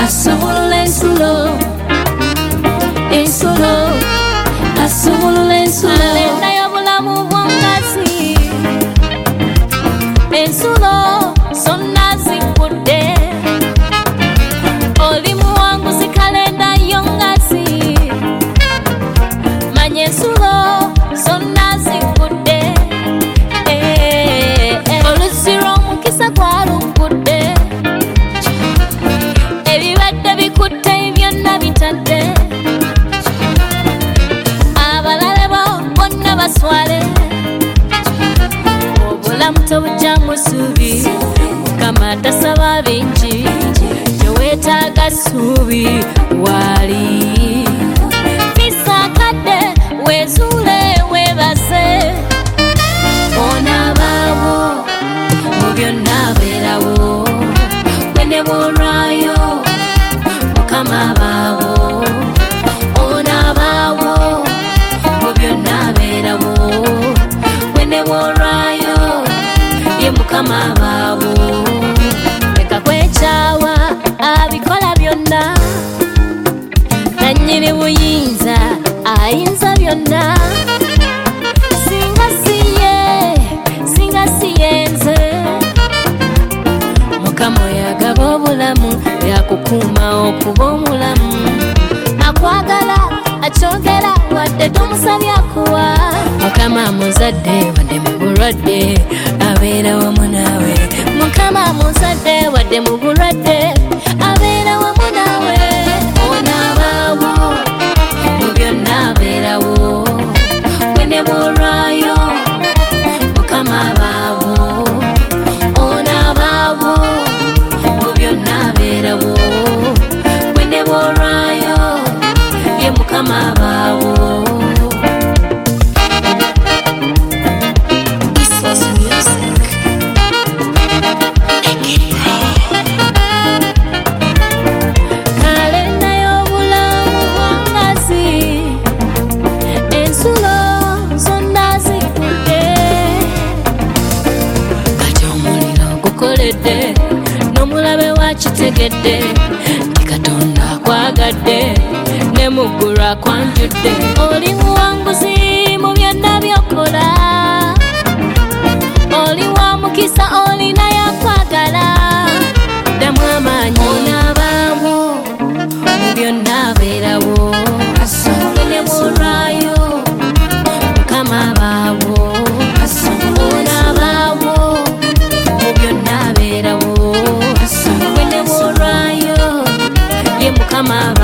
asobola ensulo asobola ensulo alenda y'obulamu bw'omukazi ensulo zonna zikudde oli muwanguzi kalenda y'omukazi manya ensulo zonna zikudde oluzzi lw'omukisa gwalugudde ebibadde bikutte byonna bitadde abalala bonna baswale obulamu tobujja musuubi mukama tasaba bingi teweetaaga ssuubi waali bisakadde weezuule weebaze onaabaawo mu byonna abeerawo wene bw'olwayo mukama abaawo onaabaawo mu byonna abeerawo wene bw'olwayo ye mukama abaawo leka kwekyawa abikola byonna nannyini buyinza ayinza byonna singa siye nze mukama oyagaba obulamu yakukuuma okuba omulamu akwagala akyogera wadde tomusabye akuwa mukama muzadde wadde mu bulwadde abeera wamu naawe mukama muzadde wadde mu bulwadde abeera wamu naawe onaabaawo mu byonna abeerawo wene bw'olwayo mukama abaawo onaabaawo mu byonna abeerawo wene bw'olwayo ye mukama abaawo kalenda y'obulamu bw'omukazi ensulo zonna zikudde kati omuliro gukoledde n'omulabe wakitegedde ti katonda akwagadde ne muggulu akwanjudde oli muwanguzi mu byonna by'okola oli wa mukisa olina yakwagala ddamu amaanyi onaabaawo mu byonna abeerawo wene bw'olwayo mukama abaawo onaabaawo mu byonna abeerawo wene bw'olwayo ye mukama